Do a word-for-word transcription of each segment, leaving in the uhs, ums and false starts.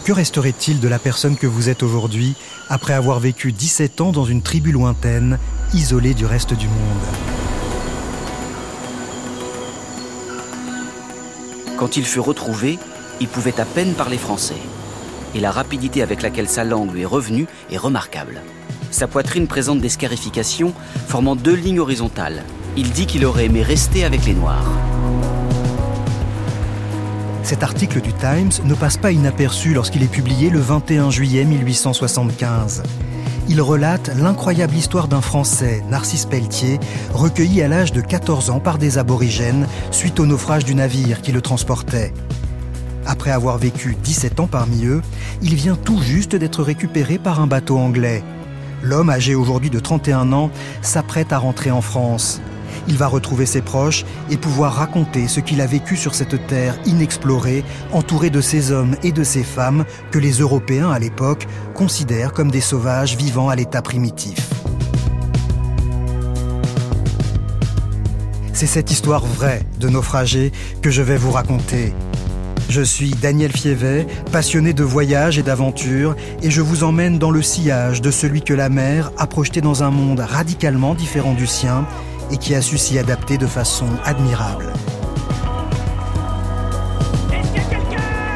Que resterait-il de la personne que vous êtes aujourd'hui, après avoir vécu dix-sept ans dans une tribu lointaine, isolée du reste du monde ? Quand il fut retrouvé, il pouvait à peine parler français. Et la rapidité avec laquelle sa langue lui est revenue est remarquable. Sa poitrine présente des scarifications formant deux lignes horizontales. Il dit qu'il aurait aimé rester avec les Noirs. Cet article du Times ne passe pas inaperçu lorsqu'il est publié le vingt et un juillet mille huit cent soixante-quinze. Il relate l'incroyable histoire d'un Français, Narcisse Pelletier, recueilli à l'âge de quatorze ans par des aborigènes suite au naufrage du navire qui le transportait. Après avoir vécu dix-sept ans parmi eux, il vient tout juste d'être récupéré par un bateau anglais. L'homme, âgé aujourd'hui de trente et un ans, s'apprête à rentrer en France. Il va retrouver ses proches et pouvoir raconter ce qu'il a vécu sur cette terre inexplorée, entouré de ces hommes et de ces femmes que les Européens à l'époque considèrent comme des sauvages vivant à l'état primitif. C'est cette histoire vraie de naufragés que je vais vous raconter. Je suis Daniel Fievet, passionné de voyage et d'aventure, et je vous emmène dans le sillage de celui que la mer a projeté dans un monde radicalement différent du sien et qui a su s'y adapter de façon admirable. Est-ce qu'il y a quelqu'un ?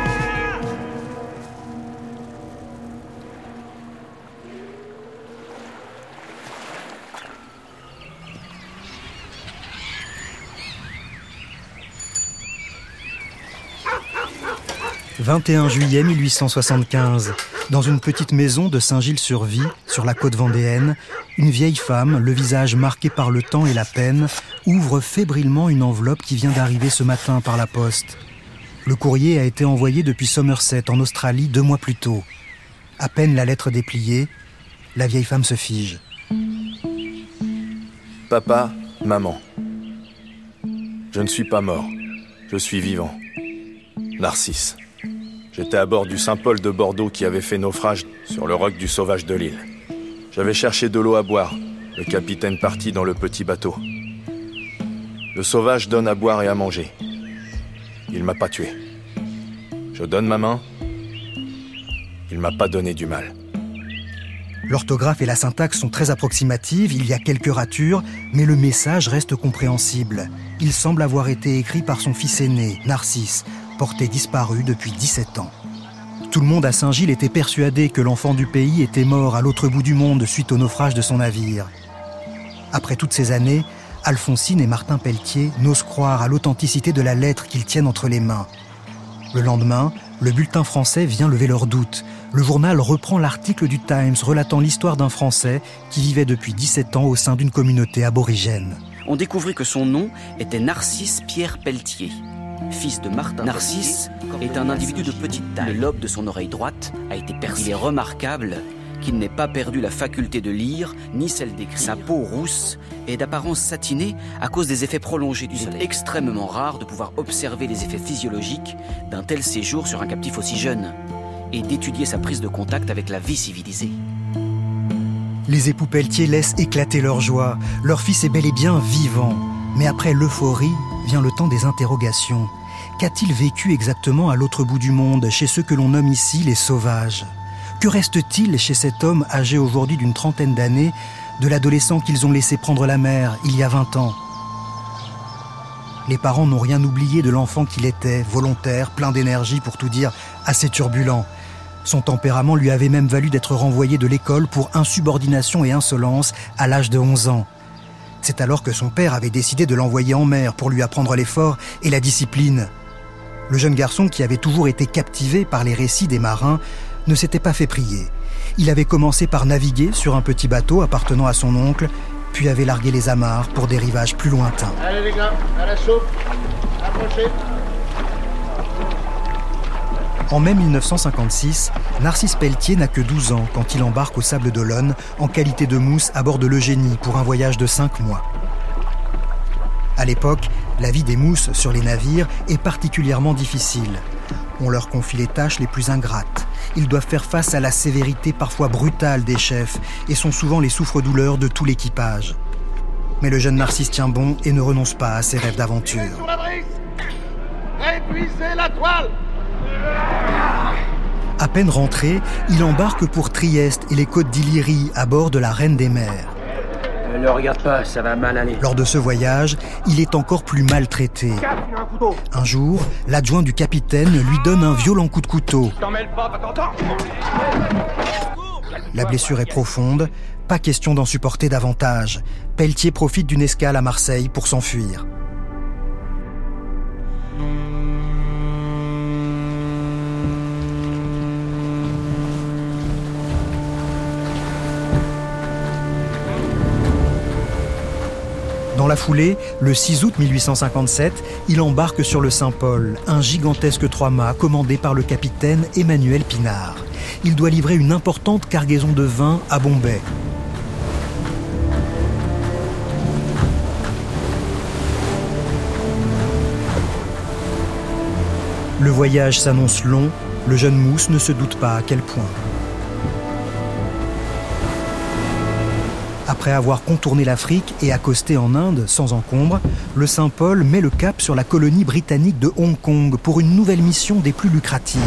vingt et un juillet mille huit cent soixante-quinze, dans une petite maison de Saint-Gilles-sur-Vie, sur la côte vendéenne, une vieille femme, le visage marqué par le temps et la peine, ouvre fébrilement une enveloppe qui vient d'arriver ce matin par la poste. Le courrier a été envoyé depuis Somerset, en Australie, deux mois plus tôt. À peine la lettre dépliée, la vieille femme se fige. Papa, maman. Je ne suis pas mort. Je suis vivant. Narcisse. J'étais à bord du Saint-Paul de Bordeaux qui avait fait naufrage sur le roc du Sauvage de l'île. J'avais cherché de l'eau à boire, le capitaine partit dans le petit bateau. Le Sauvage donne à boire et à manger. Il m'a pas tué. Je donne ma main. Il m'a pas donné du mal. L'orthographe et la syntaxe sont très approximatives, il y a quelques ratures, mais le message reste compréhensible. Il semble avoir été écrit par son fils aîné, Narcisse, porté disparu depuis dix-sept ans. Tout le monde à Saint-Gilles était persuadé que l'enfant du pays était mort à l'autre bout du monde suite au naufrage de son navire. Après toutes ces années, Alphonsine et Martin Pelletier n'osent croire à l'authenticité de la lettre qu'ils tiennent entre les mains. Le lendemain, le bulletin français vient lever leurs doutes. Le journal reprend l'article du Times relatant l'histoire d'un Français qui vivait depuis dix-sept ans au sein d'une communauté aborigène. On découvrit que son nom était Narcisse Pierre Pelletier. Fils de Martin Narcisse est un individu de petite taille. Le lobe de son oreille droite a été percé. Il est remarquable qu'il n'ait pas perdu la faculté de lire, ni celle d'écrire. Sa peau rousse est d'apparence satinée à cause des effets prolongés du soleil. Il est extrêmement rare de pouvoir observer les effets physiologiques d'un tel séjour sur un captif aussi jeune et d'étudier sa prise de contact avec la vie civilisée. Les époux Pelletier laissent éclater leur joie. Leur fils est bel et bien vivant. Mais après l'euphorie, vient le temps des interrogations. Qu'a-t-il vécu exactement à l'autre bout du monde, chez ceux que l'on nomme ici les sauvages ? Que reste-t-il chez cet homme âgé aujourd'hui d'une trentaine d'années, de l'adolescent qu'ils ont laissé prendre la mer il y a vingt ans ? Les parents n'ont rien oublié de l'enfant qu'il était, volontaire, plein d'énergie, pour tout dire, assez turbulent. Son tempérament lui avait même valu d'être renvoyé de l'école pour insubordination et insolence à l'âge de onze ans. C'est alors que son père avait décidé de l'envoyer en mer pour lui apprendre l'effort et la discipline. Le jeune garçon, qui avait toujours été captivé par les récits des marins, ne s'était pas fait prier. Il avait commencé par naviguer sur un petit bateau appartenant à son oncle, puis avait largué les amarres pour des rivages plus lointains. Allez les gars, à la soupe, approchez. En mai mille neuf cent cinquante-six, Narcisse Pelletier n'a que douze ans quand il embarque au Sable d'Olonne en qualité de mousse à bord de l'Eugénie pour un voyage de cinq mois. À l'époque, la vie des mousses sur les navires est particulièrement difficile. On leur confie les tâches les plus ingrates. Ils doivent faire face à la sévérité parfois brutale des chefs et sont souvent les souffres-douleurs de tout l'équipage. Mais le jeune Narcisse tient bon et ne renonce pas à ses rêves d'aventure. Sur la brise, répuisez la toile. À peine rentré, il embarque pour Trieste et les côtes d'Illyrie à bord de la Reine des Mers. Ne le regarde pas, ça va mal aller. Lors de ce voyage, il est encore plus maltraité. Un jour, l'adjoint du capitaine lui donne un violent coup de couteau. La blessure est profonde, pas question d'en supporter davantage. Pelletier profite d'une escale à Marseille pour s'enfuir. Dans la foulée, le six août mille huit cent cinquante-sept, il embarque sur le Saint-Paul, un gigantesque trois-mâts commandé par le capitaine Emmanuel Pinard. Il doit livrer une importante cargaison de vin à Bombay. Le voyage s'annonce long, le jeune Mousse ne se doute pas à quel point. Après avoir contourné l'Afrique et accosté en Inde sans encombre, le Saint-Paul met le cap sur la colonie britannique de Hong Kong pour une nouvelle mission des plus lucratives.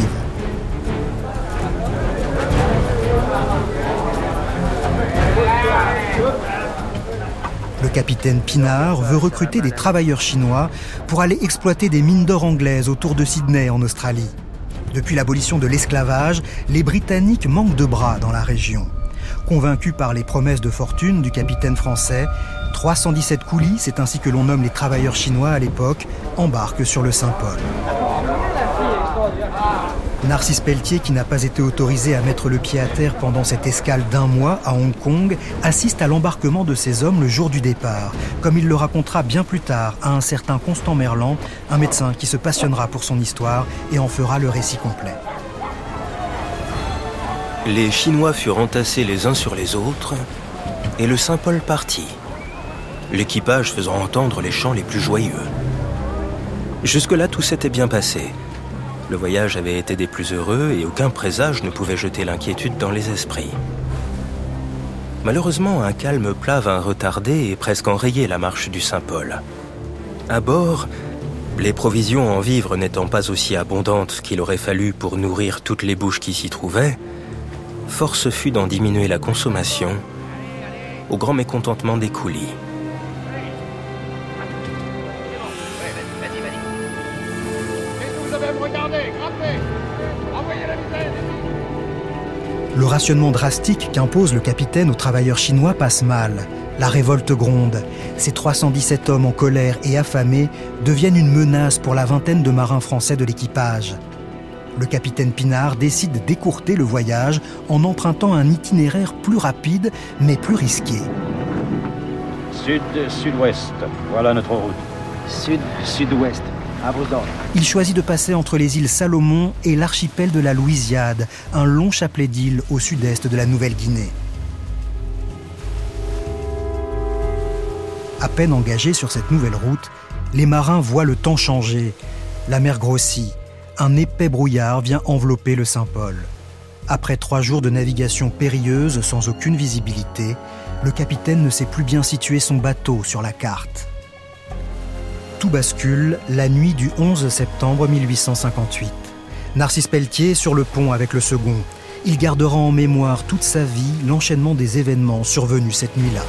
Le capitaine Pinard veut recruter des travailleurs chinois pour aller exploiter des mines d'or anglaises autour de Sydney en Australie. Depuis l'abolition de l'esclavage, les Britanniques manquent de bras dans la région. Convaincus par les promesses de fortune du capitaine français, trois cent dix-sept coulis, c'est ainsi que l'on nomme les travailleurs chinois à l'époque, embarquent sur le Saint-Paul. Narcisse Pelletier, qui n'a pas été autorisé à mettre le pied à terre pendant cette escale d'un mois à Hong Kong, assiste à l'embarquement de ces hommes le jour du départ, comme il le racontera bien plus tard à un certain Constant Merlan, un médecin qui se passionnera pour son histoire et en fera le récit complet. Les Chinois furent entassés les uns sur les autres et le Saint-Paul partit, l'équipage faisant entendre les chants les plus joyeux. Jusque-là, tout s'était bien passé. Le voyage avait été des plus heureux et aucun présage ne pouvait jeter l'inquiétude dans les esprits. Malheureusement, un calme plat vint retarder et presque enrayer la marche du Saint-Paul. À bord, les provisions en vivres n'étant pas aussi abondantes qu'il aurait fallu pour nourrir toutes les bouches qui s'y trouvaient, force fut d'en diminuer la consommation, au grand mécontentement des coulis. Le rationnement drastique qu'impose le capitaine aux travailleurs chinois passe mal. La révolte gronde. Ces trois cent dix-sept hommes en colère et affamés deviennent une menace pour la vingtaine de marins français de l'équipage. Le capitaine Pinard décide d'écourter le voyage en empruntant un itinéraire plus rapide mais plus risqué. Sud-sud-ouest, voilà notre route. Sud-sud-ouest, à vos ordres. Il choisit de passer entre les îles Salomon et l'archipel de la Louisiade, un long chapelet d'îles au sud-est de la Nouvelle-Guinée. À peine engagés sur cette nouvelle route, les marins voient le temps changer. La mer grossit. Un épais brouillard vient envelopper le Saint-Paul. Après trois jours de navigation périlleuse sans aucune visibilité, le capitaine ne sait plus bien situer son bateau sur la carte. Tout bascule la nuit du onze septembre mille huit cent cinquante-huit. Narcisse Pelletier est sur le pont avec le second. Il gardera en mémoire toute sa vie l'enchaînement des événements survenus cette nuit-là.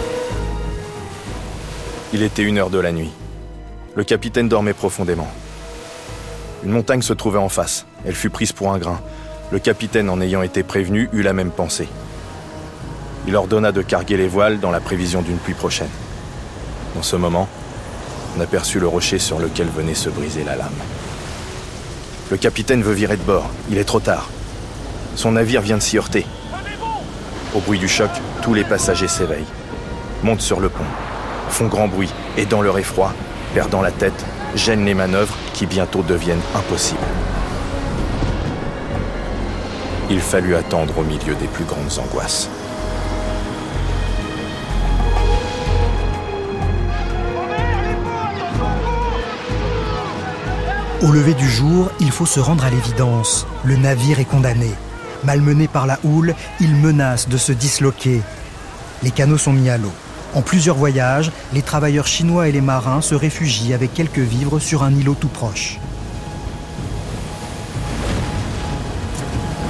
Il était une heure de la nuit. Le capitaine dormait profondément. Une montagne se trouvait en face. Elle fut prise pour un grain. Le capitaine, en ayant été prévenu, eut la même pensée. Il ordonna de carguer les voiles dans la prévision d'une pluie prochaine. Dans ce moment, on aperçut le rocher sur lequel venait se briser la lame. Le capitaine veut virer de bord. Il est trop tard. Son navire vient de s'y heurter. Au bruit du choc, tous les passagers s'éveillent, montent sur le pont, font grand bruit et, dans leur effroi, perdant la tête, gênent les manœuvres qui bientôt deviennent impossibles. Il fallut attendre au milieu des plus grandes angoisses. Au lever du jour, il faut se rendre à l'évidence. Le navire est condamné. Malmené par la houle, il menace de se disloquer. Les canots sont mis à l'eau. En plusieurs voyages, les travailleurs chinois et les marins se réfugient avec quelques vivres sur un îlot tout proche.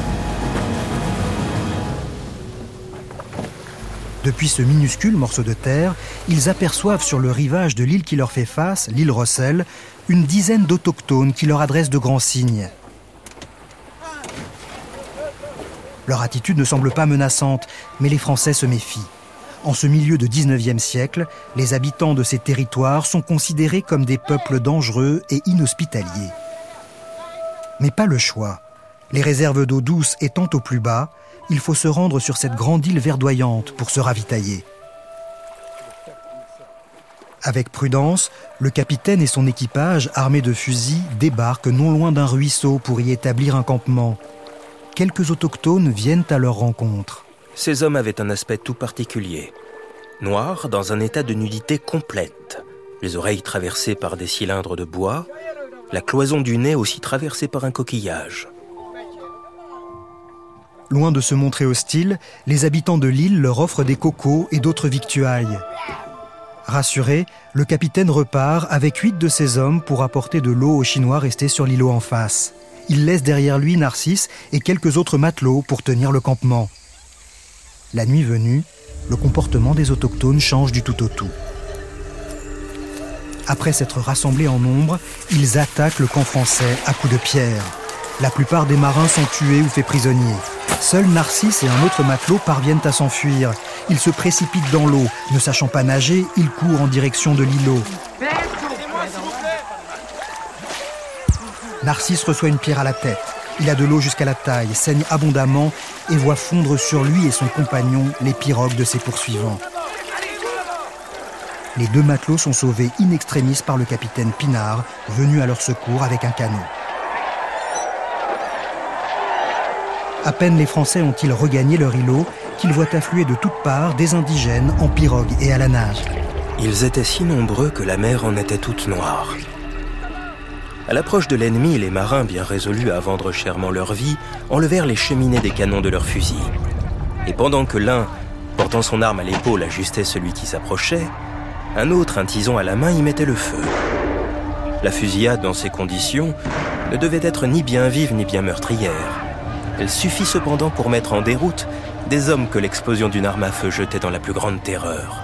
Depuis ce minuscule morceau de terre, ils aperçoivent sur le rivage de l'île qui leur fait face, l'île Rossel, une dizaine d'autochtones qui leur adressent de grands signes. Leur attitude ne semble pas menaçante, mais les Français se méfient. En ce milieu de dix-neuvième siècle, les habitants de ces territoires sont considérés comme des peuples dangereux et inhospitaliers. Mais pas le choix. Les réserves d'eau douce étant au plus bas, il faut se rendre sur cette grande île verdoyante pour se ravitailler. Avec prudence, le capitaine et son équipage, armés de fusils, débarquent non loin d'un ruisseau pour y établir un campement. Quelques autochtones viennent à leur rencontre. Ces hommes avaient un aspect tout particulier. Noirs, dans un état de nudité complète. Les oreilles traversées par des cylindres de bois, la cloison du nez aussi traversée par un coquillage. Loin de se montrer hostiles, les habitants de l'île leur offrent des cocos et d'autres victuailles. Rassuré, le capitaine repart avec huit de ses hommes pour apporter de l'eau aux Chinois restés sur l'îlot en face. Il laisse derrière lui Narcisse et quelques autres matelots pour tenir le campement. La nuit venue, le comportement des autochtones change du tout au tout. Après s'être rassemblés en nombre, ils attaquent le camp français à coups de pierre. La plupart des marins sont tués ou faits prisonniers. Seuls Narcisse et un autre matelot parviennent à s'enfuir. Ils se précipitent dans l'eau. Ne sachant pas nager, ils courent en direction de l'îlot. Narcisse reçoit une pierre à la tête. Il a de l'eau jusqu'à la taille, saigne abondamment et voit fondre sur lui et son compagnon les pirogues de ses poursuivants. Les deux matelots sont sauvés in extremis par le capitaine Pinard, venu à leur secours avec un canot. À peine les Français ont-ils regagné leur îlot qu'ils voient affluer de toutes parts des indigènes en pirogue et à la nage. Ils étaient si nombreux que la mer en était toute noire. À l'approche de l'ennemi, les marins, bien résolus à vendre chèrement leur vie, enlevèrent les cheminées des canons de leurs fusils. Et pendant que l'un, portant son arme à l'épaule, ajustait celui qui s'approchait, un autre, un tison à la main, y mettait le feu. La fusillade, dans ces conditions, ne devait être ni bien vive ni bien meurtrière. Elle suffit cependant pour mettre en déroute des hommes que l'explosion d'une arme à feu jetait dans la plus grande terreur.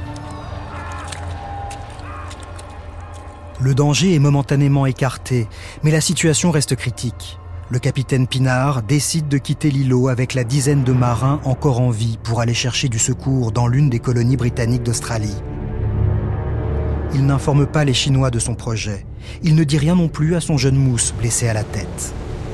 Le danger est momentanément écarté, mais la situation reste critique. Le capitaine Pinard décide de quitter l'îlot avec la dizaine de marins encore en vie pour aller chercher du secours dans l'une des colonies britanniques d'Australie. Il n'informe pas les Chinois de son projet. Il ne dit rien non plus à son jeune mousse blessé à la tête.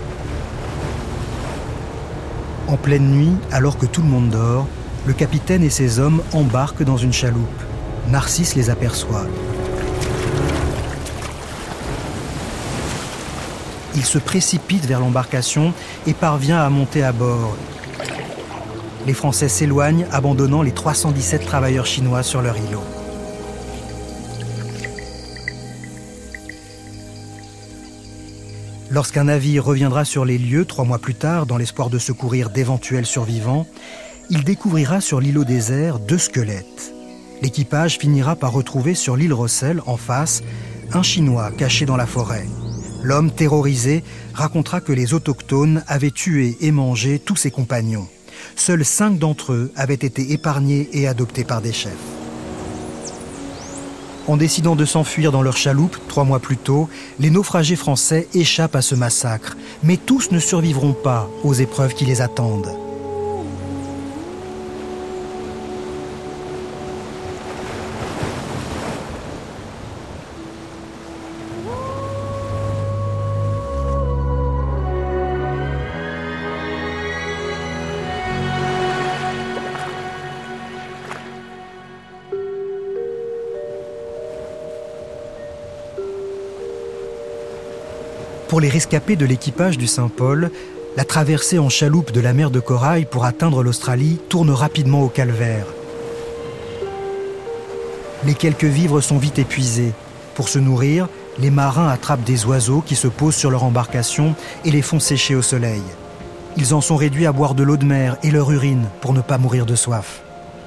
En pleine nuit, alors que tout le monde dort, le capitaine et ses hommes embarquent dans une chaloupe. Narcisse les aperçoit. Il se précipite vers l'embarcation et parvient à monter à bord. Les Français s'éloignent, abandonnant les trois cent dix-sept travailleurs chinois sur leur îlot. Lorsqu'un navire reviendra sur les lieux trois mois plus tard, dans l'espoir de secourir d'éventuels survivants, il découvrira sur l'îlot désert deux squelettes. L'équipage finira par retrouver sur l'île Rossel, en face, un Chinois caché dans la forêt. L'homme, terrorisé, racontera que les autochtones avaient tué et mangé tous ses compagnons. Seuls cinq d'entre eux avaient été épargnés et adoptés par des chefs. En décidant de s'enfuir dans leur chaloupe, trois mois plus tôt, les naufragés français échappent à ce massacre. Mais tous ne survivront pas aux épreuves qui les attendent. Pour les rescapés de l'équipage du Saint-Paul, la traversée en chaloupe de la mer de Corail pour atteindre l'Australie tourne rapidement au calvaire. Les quelques vivres sont vite épuisés. Pour se nourrir, les marins attrapent des oiseaux qui se posent sur leur embarcation et les font sécher au soleil. Ils en sont réduits à boire de l'eau de mer et leur urine pour ne pas mourir de soif.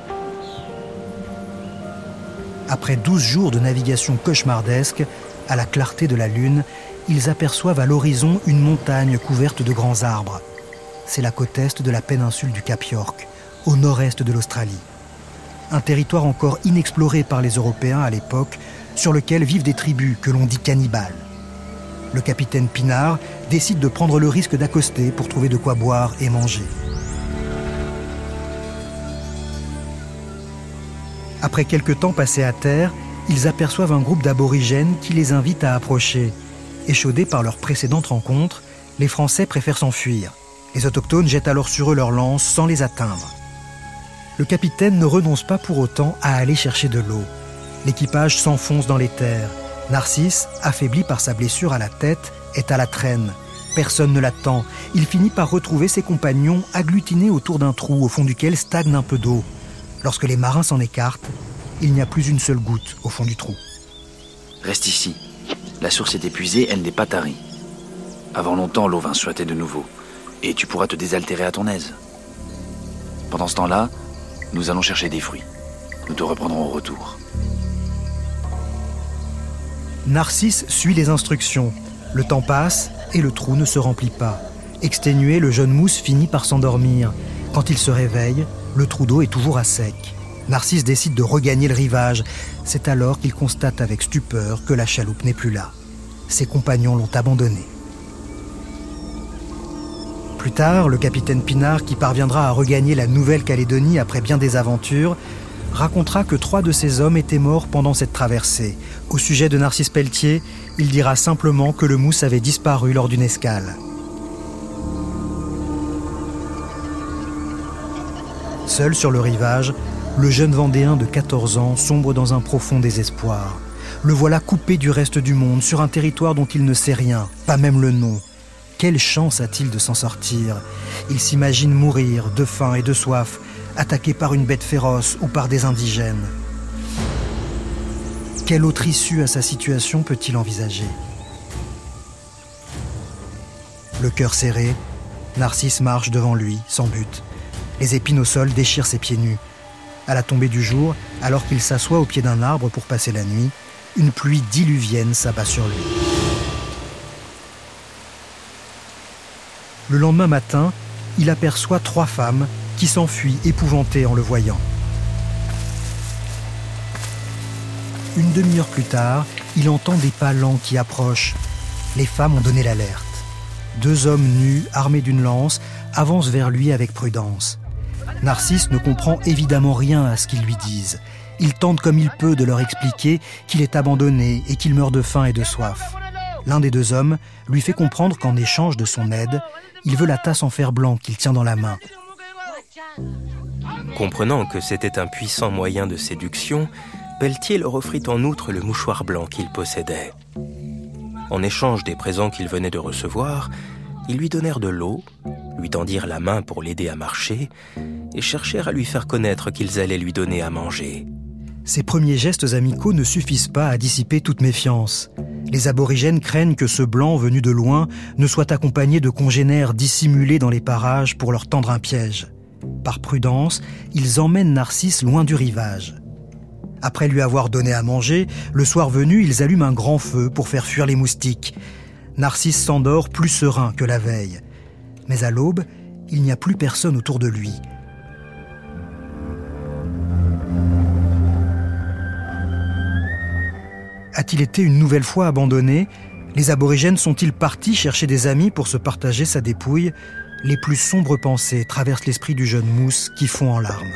Après douze jours de navigation cauchemardesque, à la clarté de la lune, ils aperçoivent à l'horizon une montagne couverte de grands arbres. C'est la côte est de la péninsule du Cap York, au nord-est de l'Australie. un territoire encore inexploré par les Européens à l'époque, sur lequel vivent des tribus que l'on dit cannibales. Le capitaine Pinard décide de prendre le risque d'accoster pour trouver de quoi boire et manger. Après quelques temps passés à terre, ils aperçoivent un groupe d'aborigènes qui les invite à approcher. Échaudés par leur précédente rencontre, les Français préfèrent s'enfuir. Les autochtones jettent alors sur eux leurs lances sans les atteindre. Le capitaine ne renonce pas pour autant à aller chercher de l'eau. L'équipage s'enfonce dans les terres. Narcisse, affaibli par sa blessure à la tête, est à la traîne. Personne ne l'attend. Il finit par retrouver ses compagnons agglutinés autour d'un trou au fond duquel stagne un peu d'eau. Lorsque les marins s'en écartent, il n'y a plus une seule goutte au fond du trou. Reste ici. La source est épuisée, elle n'est pas tarie. Avant longtemps, l'eau vint suinter de nouveau. Et tu pourras te désaltérer à ton aise. Pendant ce temps-là, nous allons chercher des fruits. Nous te reprendrons au retour. Narcisse suit les instructions. Le temps passe et le trou ne se remplit pas. Exténué, le jeune mousse finit par s'endormir. Quand il se réveille, le trou d'eau est toujours à sec. Narcisse décide de regagner le rivage. C'est alors qu'il constate avec stupeur que la chaloupe n'est plus là. Ses compagnons l'ont abandonnée. Plus tard, le capitaine Pinard, qui parviendra à regagner la Nouvelle-Calédonie après bien des aventures, racontera que trois de ses hommes étaient morts pendant cette traversée. Au sujet de Narcisse Pelletier, il dira simplement que le mousse avait disparu lors d'une escale. Seul sur le rivage, le jeune Vendéen de quatorze ans sombre dans un profond désespoir. Le voilà coupé du reste du monde, sur un territoire dont il ne sait rien, pas même le nom. Quelle chance a-t-il de s'en sortir ? Il s'imagine mourir de faim et de soif, attaqué par une bête féroce ou par des indigènes. Quelle autre issue à sa situation peut-il envisager ? Le cœur serré, Narcisse marche devant lui, sans but. Les épines au sol déchirent ses pieds nus. À la tombée du jour, alors qu'il s'assoit au pied d'un arbre pour passer la nuit, une pluie diluvienne s'abat sur lui. Le lendemain matin, il aperçoit trois femmes qui s'enfuient épouvantées en le voyant. Une demi-heure plus tard, il entend des pas lents qui approchent. Les femmes ont donné l'alerte. Deux hommes nus, armés d'une lance, avancent vers lui avec prudence. Narcisse ne comprend évidemment rien à ce qu'ils lui disent. Il tente comme il peut de leur expliquer qu'il est abandonné et qu'il meurt de faim et de soif. L'un des deux hommes lui fait comprendre qu'en échange de son aide, il veut la tasse en fer blanc qu'il tient dans la main. Comprenant que c'était un puissant moyen de séduction, Pelletier leur offrit en outre le mouchoir blanc qu'il possédait. En échange des présents qu'il venait de recevoir, ils lui donnèrent de l'eau, lui tendirent la main pour l'aider à marcher et cherchèrent à lui faire connaître qu'ils allaient lui donner à manger. Ces premiers gestes amicaux ne suffisent pas à dissiper toute méfiance. Les aborigènes craignent que ce blanc venu de loin ne soit accompagné de congénères dissimulés dans les parages pour leur tendre un piège. Par prudence, ils emmènent Narcisse loin du rivage. Après lui avoir donné à manger, le soir venu, ils allument un grand feu pour faire fuir les moustiques. Narcisse s'endort plus serein que la veille. Mais à l'aube, il n'y a plus personne autour de lui. A-t-il été une nouvelle fois abandonné ? Les aborigènes sont-ils partis chercher des amis pour se partager sa dépouille ? Les plus sombres pensées traversent l'esprit du jeune mousse qui fond en larmes.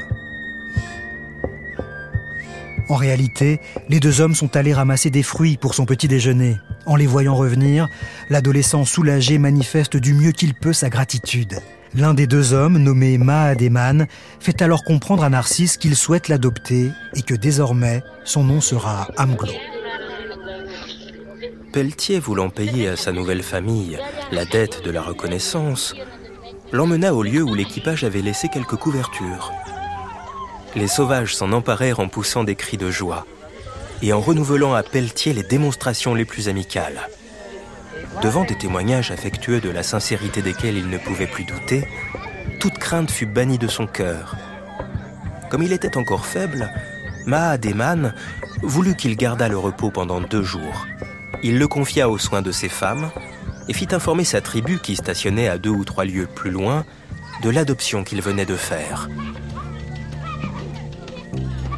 En réalité, les deux hommes sont allés ramasser des fruits pour son petit déjeuner. En les voyant revenir, l'adolescent soulagé manifeste du mieux qu'il peut sa gratitude. L'un des deux hommes, nommé Mahademan, fait alors comprendre à Narcisse qu'il souhaite l'adopter et que désormais, son nom sera Amglo. Pelletier, voulant payer à sa nouvelle famille la dette de la reconnaissance, l'emmena au lieu où l'équipage avait laissé quelques couvertures. Les sauvages s'en emparèrent en poussant des cris de joie et en renouvelant à Pelletier les démonstrations les plus amicales. Devant des témoignages affectueux de la sincérité desquels il ne pouvait plus douter, toute crainte fut bannie de son cœur. Comme il était encore faible, Mahademan voulut qu'il gardât le repos pendant deux jours. Il le confia aux soins de ses femmes et fit informer sa tribu, qui stationnait à deux ou trois lieues plus loin, de l'adoption qu'il venait de faire.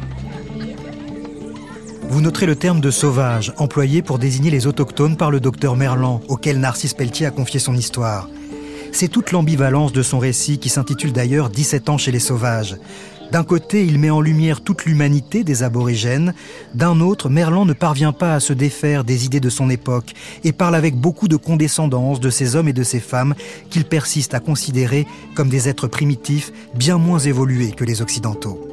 vous noterez le terme de sauvage, employé pour désigner les autochtones par le docteur Merlan, auquel Narcisse Pelletier a confié son histoire. C'est toute l'ambivalence de son récit qui s'intitule d'ailleurs « dix-sept ans chez les sauvages ». D'un côté, il met en lumière toute l'humanité des aborigènes. D'un autre, Merlan ne parvient pas à se défaire des idées de son époque et parle avec beaucoup de condescendance de ces hommes et de ces femmes qu'il persiste à considérer comme des êtres primitifs bien moins évolués que les Occidentaux.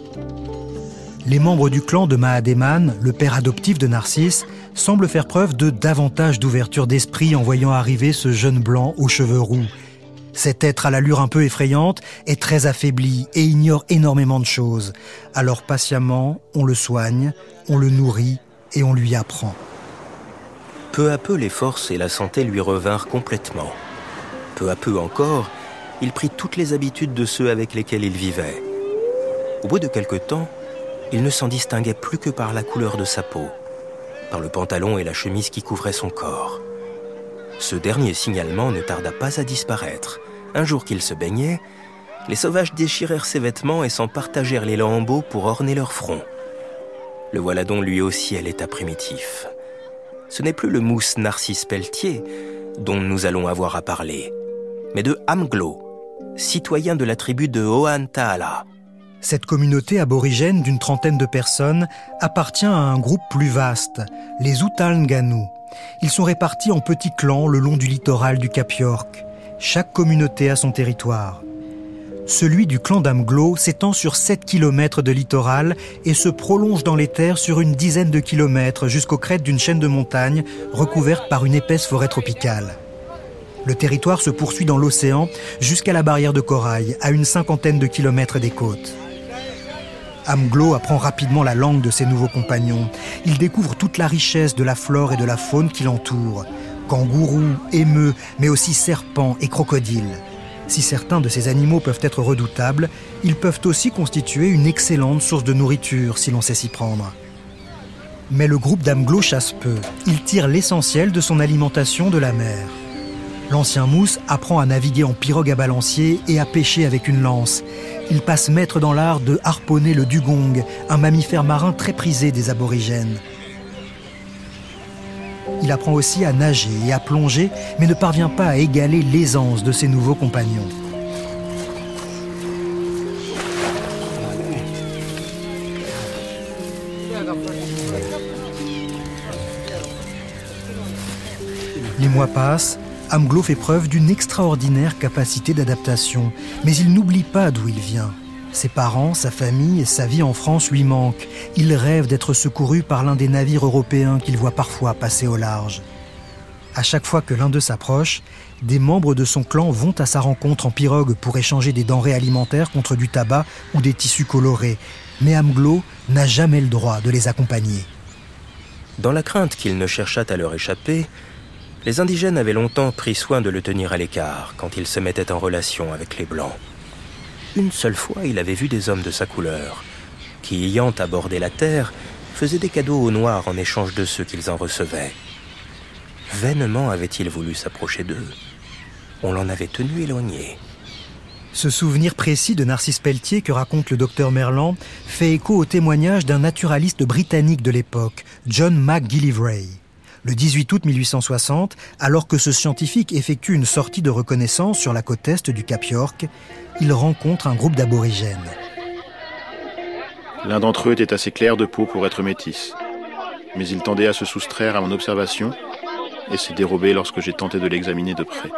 Les membres du clan de Mahademan, le père adoptif de Narcisse, semblent faire preuve de davantage d'ouverture d'esprit en voyant arriver ce jeune blanc aux cheveux roux. Cet être à l'allure un peu effrayante est très affaibli et ignore énormément de choses. Alors patiemment, on le soigne, on le nourrit et on lui apprend. Peu à peu, les forces et la santé lui revinrent complètement. Peu à peu encore, il prit toutes les habitudes de ceux avec lesquels il vivait. Au bout de quelque temps, il ne s'en distinguait plus que par la couleur de sa peau, par le pantalon et la chemise qui couvraient son corps. Ce dernier signalement ne tarda pas à disparaître. Un jour qu'il se baignait, les sauvages déchirèrent ses vêtements et s'en partagèrent les lambeaux pour orner leur front. Le voilà donc lui aussi à l'état primitif. Ce n'est plus le mousse Narcisse Pelletier dont nous allons avoir à parler, mais de Amglo, citoyen de la tribu de Oantaala. Cette communauté aborigène d'une trentaine de personnes appartient à un groupe plus vaste, les Utalnganu. Ils sont répartis en petits clans le long du littoral du Cap York. Chaque communauté a son territoire. Celui du clan d'Amglo s'étend sur sept kilomètres de littoral et se prolonge dans les terres sur une dizaine de kilomètres jusqu'aux crêtes d'une chaîne de montagnes recouverte par une épaisse forêt tropicale. Le territoire se poursuit dans l'océan jusqu'à la barrière de corail, à une cinquantaine de kilomètres des côtes. Amglo apprend rapidement la langue de ses nouveaux compagnons. Il découvre toute la richesse de la flore et de la faune qui l'entoure. Kangourous, émeus, mais aussi serpents et crocodiles. Si certains de ces animaux peuvent être redoutables, ils peuvent aussi constituer une excellente source de nourriture si l'on sait s'y prendre. Mais le groupe d'Amglo chasse peu. Il tire l'essentiel de son alimentation de la mer. L'ancien mousse apprend à naviguer en pirogue à balancier et à pêcher avec une lance. Il passe maître dans l'art de harponner le dugong, un mammifère marin très prisé des aborigènes. Il apprend aussi à nager et à plonger, mais ne parvient pas à égaler l'aisance de ses nouveaux compagnons. Les mois passent. Amglo fait preuve d'une extraordinaire capacité d'adaptation, mais il n'oublie pas d'où il vient. Ses parents, sa famille et sa vie en France lui manquent. Il rêve d'être secouru par l'un des navires européens qu'il voit parfois passer au large. À chaque fois que l'un d'eux s'approche, des membres de son clan vont à sa rencontre en pirogue pour échanger des denrées alimentaires contre du tabac ou des tissus colorés. Mais Amglo n'a jamais le droit de les accompagner. Dans la crainte qu'il ne cherchât à leur échapper, les indigènes avaient longtemps pris soin de le tenir à l'écart quand il se mettait en relation avec les Blancs. Une seule fois, il avait vu des hommes de sa couleur, qui, ayant abordé la terre, faisaient des cadeaux aux Noirs en échange de ceux qu'ils en recevaient. Vainement avait-il voulu s'approcher d'eux. On l'en avait tenu éloigné. Ce souvenir précis de Narcisse Pelletier que raconte le docteur Merlan fait écho au témoignage d'un naturaliste britannique de l'époque, John McGillivray. Le dix-huit août mille huit cent soixante, alors que ce scientifique effectue une sortie de reconnaissance sur la côte est du Cap York, il rencontre un groupe d'aborigènes. L'un d'entre eux était assez clair de peau pour être métis, mais il tendait à se soustraire à mon observation et s'est dérobé lorsque j'ai tenté de l'examiner de près.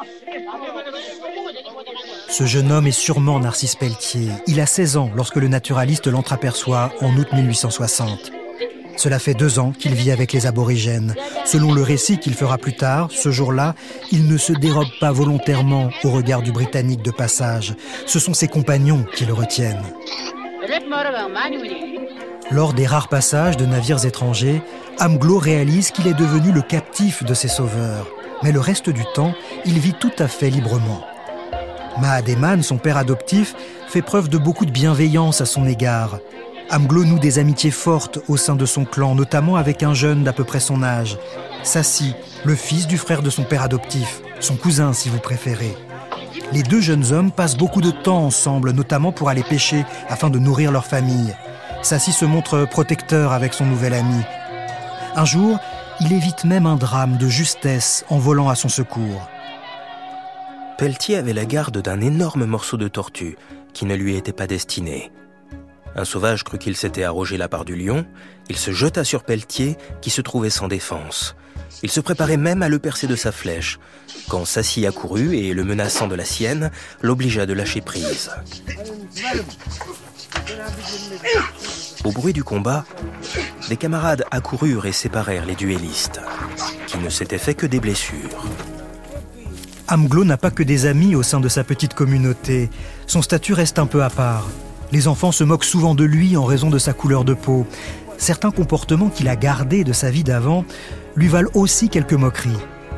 Ce jeune homme est sûrement Narcisse Pelletier. Il a seize ans lorsque le naturaliste l'entreaperçoit en août mille huit cent soixante. Cela fait deux ans qu'il vit avec les aborigènes. Selon le récit qu'il fera plus tard, ce jour-là, il ne se dérobe pas volontairement au regard du Britannique de passage. Ce sont ses compagnons qui le retiennent. Lors des rares passages de navires étrangers, Amglo réalise qu'il est devenu le captif de ses sauveurs. Mais le reste du temps, il vit tout à fait librement. Mahademan, son père adoptif, fait preuve de beaucoup de bienveillance à son égard. Amglo noue des amitiés fortes au sein de son clan, notamment avec un jeune d'à peu près son âge, Sassi, le fils du frère de son père adoptif, son cousin si vous préférez. Les deux jeunes hommes passent beaucoup de temps ensemble, notamment pour aller pêcher afin de nourrir leur famille. Sassy se montre protecteur avec son nouvel ami. Un jour, il évite même un drame de justesse en volant à son secours. Pelletier avait la garde d'un énorme morceau de tortue qui ne lui était pas destiné. Un sauvage crut qu'il s'était arrogé la part du lion. Il se jeta sur Pelletier qui se trouvait sans défense. Il se préparait même à le percer de sa flèche, quand Sassy accourut et, le menaçant de la sienne, l'obligea de lâcher prise. Au bruit du combat, des camarades accoururent et séparèrent les duellistes, qui ne s'étaient fait que des blessures. Amglo n'a pas que des amis au sein de sa petite communauté. Son statut reste un peu à part. Les enfants se moquent souvent de lui en raison de sa couleur de peau. Certains comportements qu'il a gardés de sa vie d'avant lui valent aussi quelques moqueries.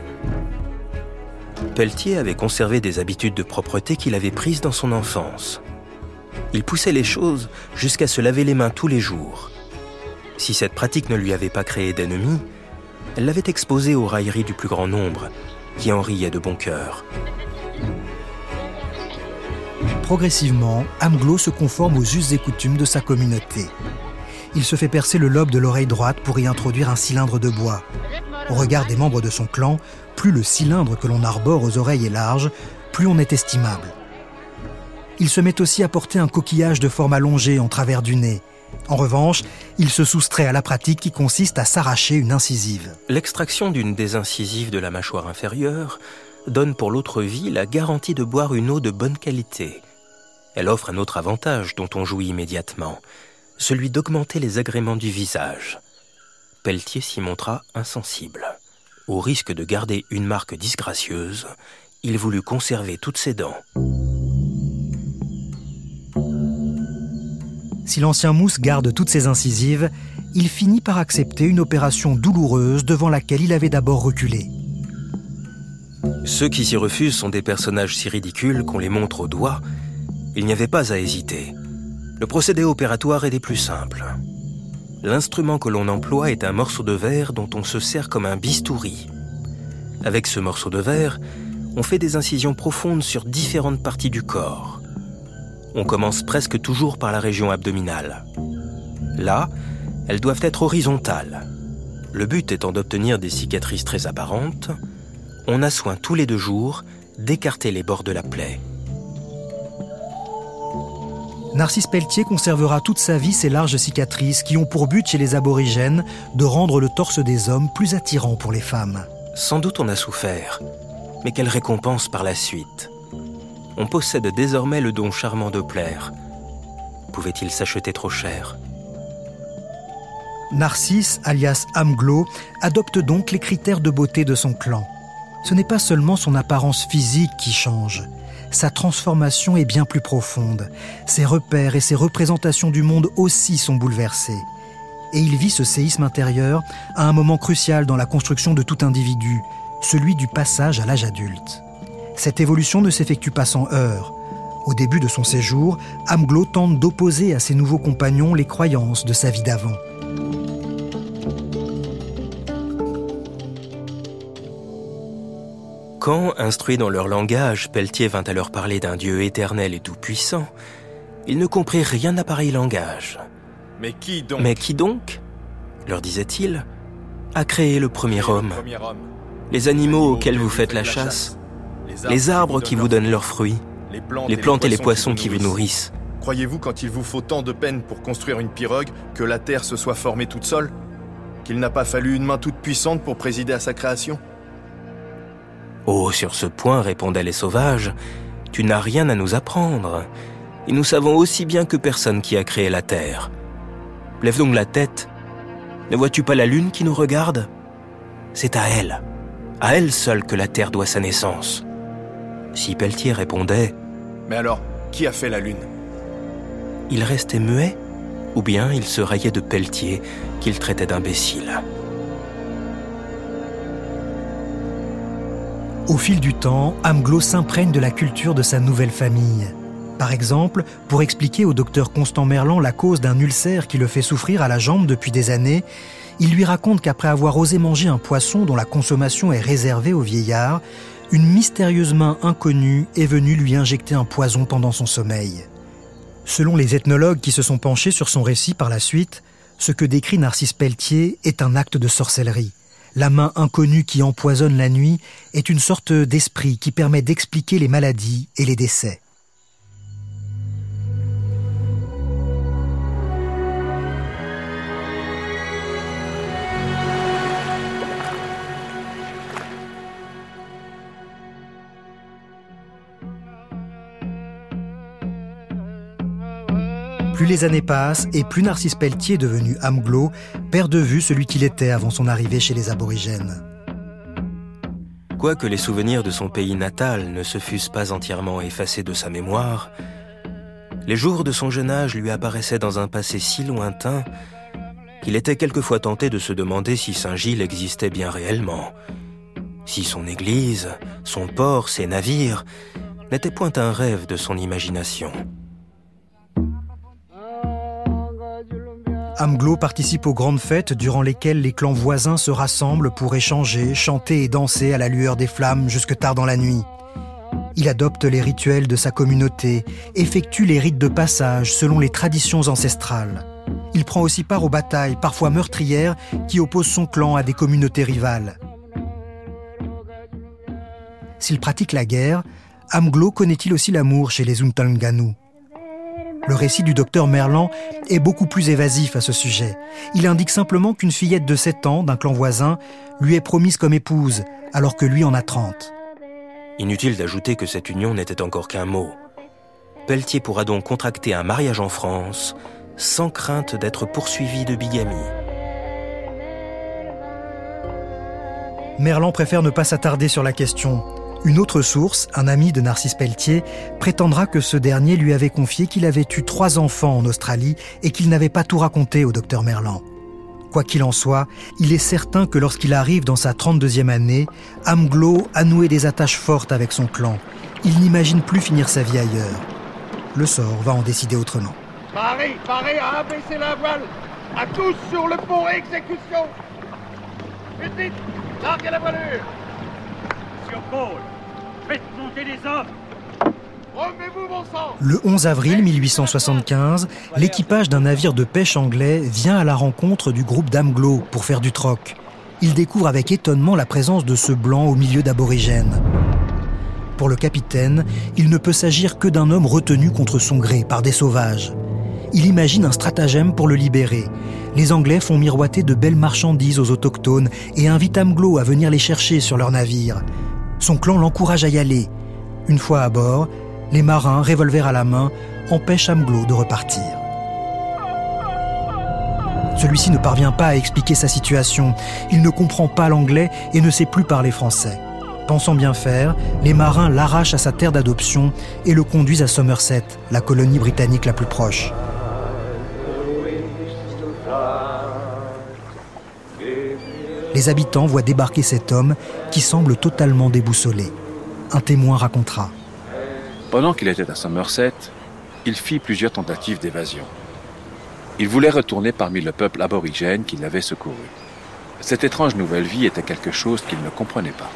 Pelletier avait conservé des habitudes de propreté qu'il avait prises dans son enfance. Il poussait les choses jusqu'à se laver les mains tous les jours. Si cette pratique ne lui avait pas créé d'ennemis, elle l'avait exposé aux railleries du plus grand nombre, qui en riait de bon cœur. Progressivement, Amglo se conforme aux us et coutumes de sa communauté. Il se fait percer le lobe de l'oreille droite pour y introduire un cylindre de bois. Au regard des membres de son clan, plus le cylindre que l'on arbore aux oreilles est large, plus on est estimable. Il se met aussi à porter un coquillage de forme allongée en travers du nez. En revanche, il se soustrait à la pratique qui consiste à s'arracher une incisive. L'extraction d'une des incisives de la mâchoire inférieure donne pour l'autre vie la garantie de boire une eau de bonne qualité. Elle offre un autre avantage dont on jouit immédiatement, celui d'augmenter les agréments du visage. Pelletier s'y montra insensible. Au risque de garder une marque disgracieuse, il voulut conserver toutes ses dents. Si l'ancien mousse garde toutes ses incisives, il finit par accepter une opération douloureuse devant laquelle il avait d'abord reculé. Ceux qui s'y refusent sont des personnages si ridicules qu'on les montre au doigt. Il n'y avait pas à hésiter. Le procédé opératoire est des plus simples. L'instrument que l'on emploie est un morceau de verre dont on se sert comme un bistouri. Avec ce morceau de verre, on fait des incisions profondes sur différentes parties du corps. On commence presque toujours par la région abdominale. Là, elles doivent être horizontales. Le but étant d'obtenir des cicatrices très apparentes, on a soin tous les deux jours d'écarter les bords de la plaie. Narcisse Pelletier conservera toute sa vie ces larges cicatrices qui ont pour but chez les aborigènes de rendre le torse des hommes plus attirant pour les femmes. Sans doute on a souffert, mais quelle récompense par la suite. On possède désormais le don charmant de plaire. Pouvait-il s'acheter trop cher ? Narcisse, alias Amglo, adopte donc les critères de beauté de son clan. Ce n'est pas seulement son apparence physique qui change. Sa transformation est bien plus profonde. Ses repères et ses représentations du monde aussi sont bouleversés. Et il vit ce séisme intérieur à un moment crucial dans la construction de tout individu, celui du passage à l'âge adulte. Cette évolution ne s'effectue pas sans heurts. Au début de son séjour, Amglo tente d'opposer à ses nouveaux compagnons les croyances de sa vie d'avant. Quand, instruit dans leur langage, Pelletier vint à leur parler d'un Dieu éternel et tout-puissant, ils ne comprirent rien à pareil langage. « Mais qui donc ?»« Mais qui donc ?» leur disait-il, « a créé le premier homme, les animaux auxquels vous faites la chasse, les arbres qui vous donnent leurs fruits, les plantes et les poissons qui vous nourrissent. Croyez-vous, quand il vous faut tant de peine pour construire une pirogue, que la terre se soit formée toute seule ? Qu'il n'a pas fallu une main toute puissante pour présider à sa création ? » Oh, sur ce point, répondaient les sauvages, tu n'as rien à nous apprendre. Et nous savons aussi bien que personne qui a créé la terre. Lève donc la tête. Ne vois-tu pas la lune qui nous regarde ? C'est à elle, à elle seule que la terre doit sa naissance. Si Pelletier répondait « Mais alors, qui a fait la lune ?» il restait muet, ou bien il se raillait de Pelletier qu'il traitait d'imbécile. Au fil du temps, Amglo s'imprègne de la culture de sa nouvelle famille. Par exemple, pour expliquer au docteur Constant Merlan la cause d'un ulcère qui le fait souffrir à la jambe depuis des années, il lui raconte qu'après avoir osé manger un poisson dont la consommation est réservée aux vieillards, une mystérieuse main inconnue est venue lui injecter un poison pendant son sommeil. Selon les ethnologues qui se sont penchés sur son récit par la suite, ce que décrit Narcisse Pelletier est un acte de sorcellerie. La main inconnue qui empoisonne la nuit est une sorte d'esprit qui permet d'expliquer les maladies et les décès. Plus les années passent et plus Narcisse Pelletier, devenu Amglo, perd de vue celui qu'il était avant son arrivée chez les aborigènes. Quoique les souvenirs de son pays natal ne se fussent pas entièrement effacés de sa mémoire, les jours de son jeune âge lui apparaissaient dans un passé si lointain qu'il était quelquefois tenté de se demander si Saint-Gilles existait bien réellement, si son église, son port, ses navires n'étaient point un rêve de son imagination. Amglo participe aux grandes fêtes durant lesquelles les clans voisins se rassemblent pour échanger, chanter et danser à la lueur des flammes jusque tard dans la nuit. Il adopte les rituels de sa communauté, effectue les rites de passage selon les traditions ancestrales. Il prend aussi part aux batailles, parfois meurtrières, qui opposent son clan à des communautés rivales. S'il pratique la guerre, Amglo connaît-il aussi l'amour chez les Untalnganu? Le récit du docteur Merlan est beaucoup plus évasif à ce sujet. Il indique simplement qu'une fillette de sept ans d'un clan voisin lui est promise comme épouse, alors que lui en a trente. Inutile d'ajouter que cette union n'était encore qu'un mot. Pelletier pourra donc contracter un mariage en France sans crainte d'être poursuivi de bigamie. Merlan préfère ne pas s'attarder sur la question. Une autre source, un ami de Narcisse Pelletier, prétendra que ce dernier lui avait confié qu'il avait eu trois enfants en Australie et qu'il n'avait pas tout raconté au docteur Merlan. Quoi qu'il en soit, il est certain que lorsqu'il arrive dans sa trente-deuxième année, Amglo a noué des attaches fortes avec son clan. Il n'imagine plus finir sa vie ailleurs. Le sort va en décider autrement. Parez, parez à abaisser la voile. À tous sur le pont, exécution. Vite, vite, larguez la voilure. Sur Paul, faites monter les hommes. Revenez-vous, bon sang. Le onze avril mille huit cent soixante-quinze, l'équipage d'un navire de pêche anglais vient à la rencontre du groupe d'Amglo pour faire du troc. Il découvre avec étonnement la présence de ce blanc au milieu d'aborigènes. Pour le capitaine, il ne peut s'agir que d'un homme retenu contre son gré par des sauvages. Il imagine un stratagème pour le libérer. Les Anglais font miroiter de belles marchandises aux autochtones et invitent Amglo à venir les chercher sur leur navire. Son clan l'encourage à y aller. Une fois à bord, les marins, revolver à la main, empêchent Amglo de repartir. Celui-ci ne parvient pas à expliquer sa situation. Il ne comprend pas l'anglais et ne sait plus parler français. Pensant bien faire, les marins l'arrachent à sa terre d'adoption et le conduisent à Somerset, la colonie britannique la plus proche. Les habitants voient débarquer cet homme qui semble totalement déboussolé. Un témoin racontera. Pendant qu'il était à Somerset, il fit plusieurs tentatives d'évasion. Il voulait retourner parmi le peuple aborigène qui l'avait secouru. Cette étrange nouvelle vie était quelque chose qu'il ne comprenait pas.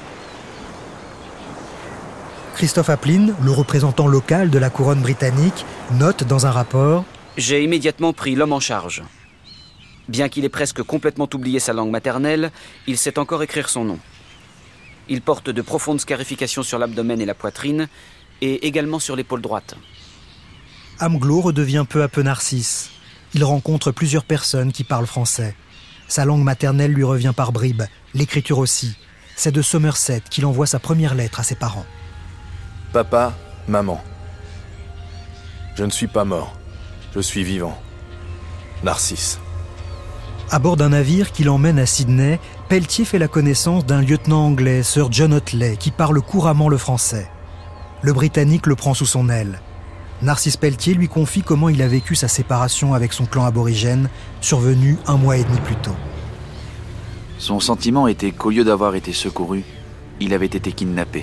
Christophe Applin, le représentant local de la couronne britannique, note dans un rapport « J'ai immédiatement pris l'homme en charge. Bien qu'il ait presque complètement oublié sa langue maternelle, il sait encore écrire son nom. Il porte de profondes scarifications sur l'abdomen et la poitrine, et également sur l'épaule droite. » Amglo redevient peu à peu Narcisse. Il rencontre plusieurs personnes qui parlent français. Sa langue maternelle lui revient par bribes, l'écriture aussi. C'est de Somerset qu'il envoie sa première lettre à ses parents. Papa, maman. Je ne suis pas mort. Je suis vivant. Narcisse. À bord d'un navire qui l'emmène à Sydney, Pelletier fait la connaissance d'un lieutenant anglais, Sir John Otley, qui parle couramment le français. Le Britannique le prend sous son aile. Narcisse Pelletier lui confie comment il a vécu sa séparation avec son clan aborigène, survenue un mois et demi plus tôt. Son sentiment était qu'au lieu d'avoir été secouru, il avait été kidnappé.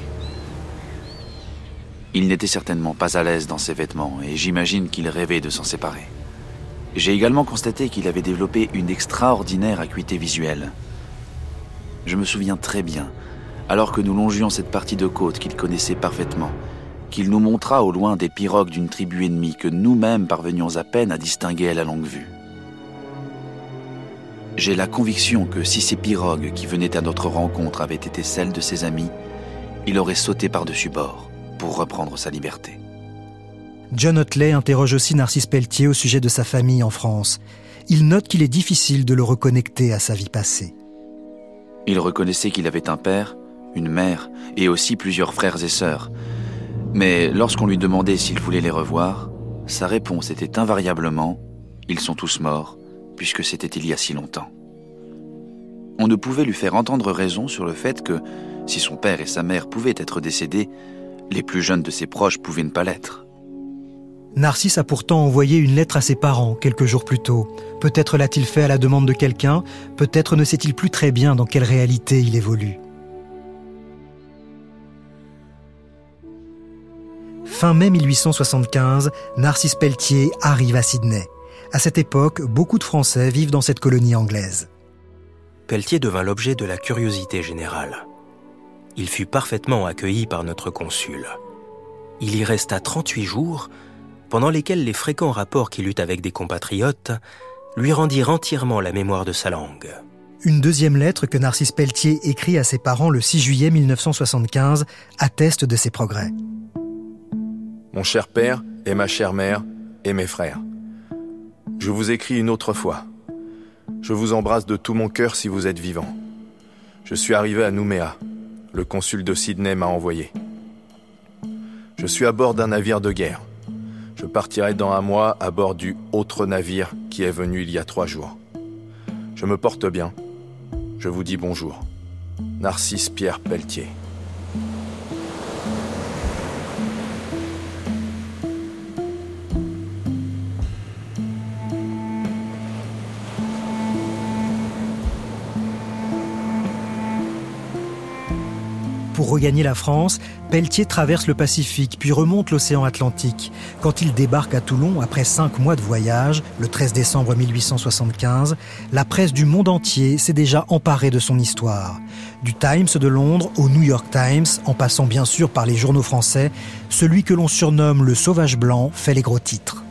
Il n'était certainement pas à l'aise dans ses vêtements et j'imagine qu'il rêvait de s'en séparer. J'ai également constaté qu'il avait développé une extraordinaire acuité visuelle. Je me souviens très bien, alors que nous longions cette partie de côte qu'il connaissait parfaitement, qu'il nous montra au loin des pirogues d'une tribu ennemie que nous-mêmes parvenions à peine à distinguer à la longue vue. J'ai la conviction que si ces pirogues qui venaient à notre rencontre avaient été celles de ses amis, il aurait sauté par-dessus bord pour reprendre sa liberté. John Otley interroge aussi Narcisse Pelletier au sujet de sa famille en France. Il note qu'il est difficile de le reconnecter à sa vie passée. Il reconnaissait qu'il avait un père, une mère et aussi plusieurs frères et sœurs. Mais lorsqu'on lui demandait s'il voulait les revoir, sa réponse était invariablement « Ils sont tous morts, puisque c'était il y a si longtemps ». On ne pouvait lui faire entendre raison sur le fait que, si son père et sa mère pouvaient être décédés, les plus jeunes de ses proches pouvaient ne pas l'être. Narcisse a pourtant envoyé une lettre à ses parents quelques jours plus tôt. Peut-être l'a-t-il fait à la demande de quelqu'un, peut-être ne sait-il plus très bien dans quelle réalité il évolue. Fin mai mille huit cent soixante-quinze, Narcisse Pelletier arrive à Sydney. À cette époque, beaucoup de Français vivent dans cette colonie anglaise. Pelletier devint l'objet de la curiosité générale. Il fut parfaitement accueilli par notre consul. Il y resta trente-huit jours, pendant lesquels les fréquents rapports qu'il eut avec des compatriotes lui rendirent entièrement la mémoire de sa langue. Une deuxième lettre que Narcisse Pelletier écrit à ses parents le six juillet mille neuf cent soixante-quinze atteste de ses progrès. Mon cher père et ma chère mère et mes frères, je vous écris une autre fois. Je vous embrasse de tout mon cœur si vous êtes vivants. Je suis arrivé à Nouméa. Le consul de Sydney m'a envoyé. Je suis à bord d'un navire de guerre. Je partirai dans un mois à bord du autre navire qui est venu il y a trois jours. Je me porte bien. Je vous dis bonjour. Narcisse Pierre Pelletier. Pour regagner la France, Pelletier traverse le Pacifique puis remonte l'océan Atlantique. Quand il débarque à Toulon après cinq mois de voyage, le treize décembre mille huit cent soixante-quinze, la presse du monde entier s'est déjà emparée de son histoire. Du Times de Londres au New York Times, en passant bien sûr par les journaux français, celui que l'on surnomme le Sauvage Blanc fait les gros titres.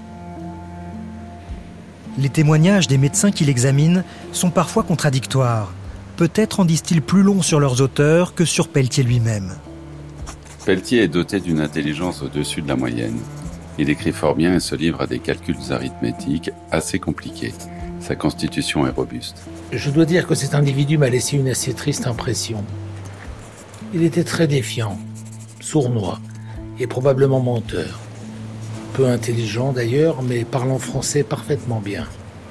Les témoignages des médecins qui l'examinent sont parfois contradictoires. Peut-être en disent-ils plus long sur leurs auteurs que sur Pelletier lui-même. Pelletier est doté d'une intelligence au-dessus de la moyenne. Il écrit fort bien et se livre à des calculs arithmétiques assez compliqués. Sa constitution est robuste. Je dois dire que cet individu m'a laissé une assez triste impression. Il était très défiant, sournois et probablement menteur. Peu intelligent d'ailleurs, mais parlant français parfaitement bien.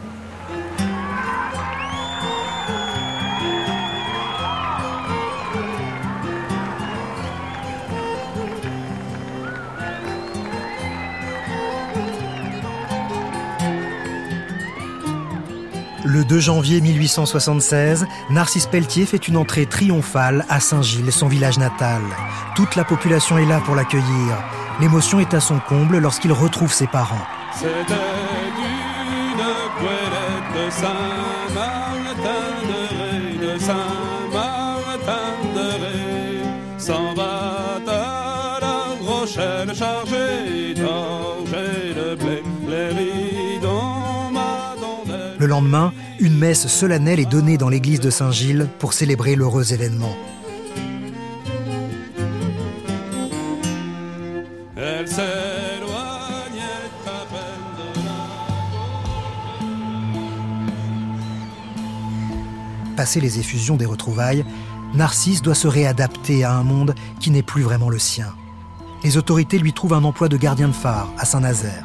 Le deux janvier mille huit cent soixante-seize, Narcisse Pelletier fait une entrée triomphale à Saint-Gilles, son village natal. Toute la population est là pour l'accueillir. L'émotion est à son comble lorsqu'il retrouve ses parents. C'était une couellette de Saint-Martin de Ré, de Saint-Martin de Ré, s'en va à la Rochelle chargée d'orge et de blé, les ridons m'attendaient. Le lendemain, une messe solennelle est donnée dans l'église de Saint-Gilles pour célébrer l'heureux événement. Elle s'éloignait à peine de la... Passé les effusions des retrouvailles, Narcisse doit se réadapter à un monde qui n'est plus vraiment le sien. Les autorités lui trouvent un emploi de gardien de phare à Saint-Nazaire.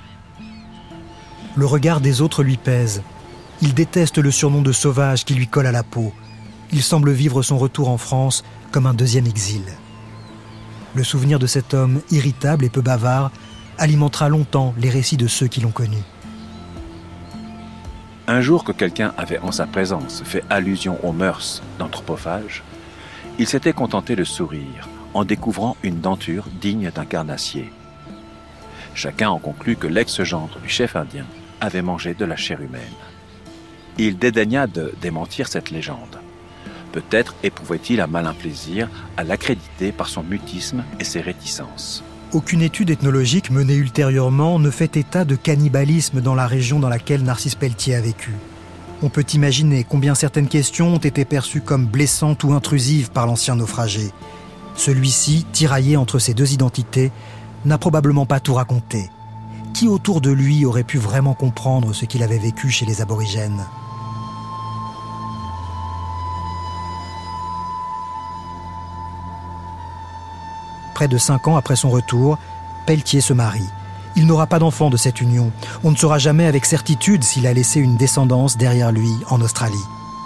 Le regard des autres lui pèse. Il déteste le surnom de sauvage qui lui colle à la peau. Il semble vivre son retour en France comme un deuxième exil. Le souvenir de cet homme irritable et peu bavard alimentera longtemps les récits de ceux qui l'ont connu. Un jour que quelqu'un avait en sa présence fait allusion aux mœurs d'anthropophage, il s'était contenté de sourire en découvrant une denture digne d'un carnassier. Chacun en conclut que l'ex-gendre du chef indien avait mangé de la chair humaine. Il dédaigna de démentir cette légende. Peut-être éprouvait-il un malin plaisir à l'accréditer par son mutisme et ses réticences. Aucune étude ethnologique menée ultérieurement ne fait état de cannibalisme dans la région dans laquelle Narcisse Pelletier a vécu. On peut imaginer combien certaines questions ont été perçues comme blessantes ou intrusives par l'ancien naufragé. Celui-ci, tiraillé entre ces deux identités, n'a probablement pas tout raconté. Qui autour de lui aurait pu vraiment comprendre ce qu'il avait vécu chez les aborigènes ? Près de cinq ans après son retour, Pelletier se marie. Il n'aura pas d'enfant de cette union. On ne saura jamais avec certitude s'il a laissé une descendance derrière lui en Australie.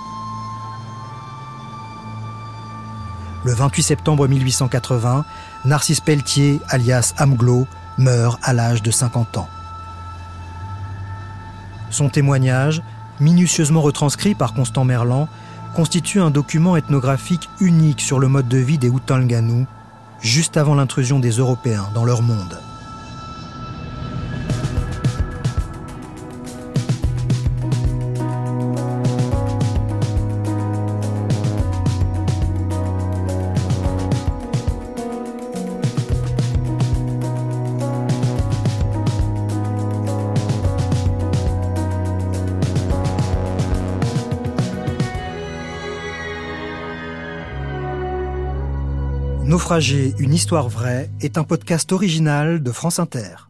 Le vingt-huit septembre mille huit cent quatre-vingts, Narcisse Pelletier, alias Amglo, meurt à l'âge de cinquante ans. Son témoignage, minutieusement retranscrit par Constant Merlan, constitue un document ethnographique unique sur le mode de vie des Hutalganou, juste avant l'intrusion des Européens dans leur monde. Naufragé, une histoire vraie est un podcast original de France Inter.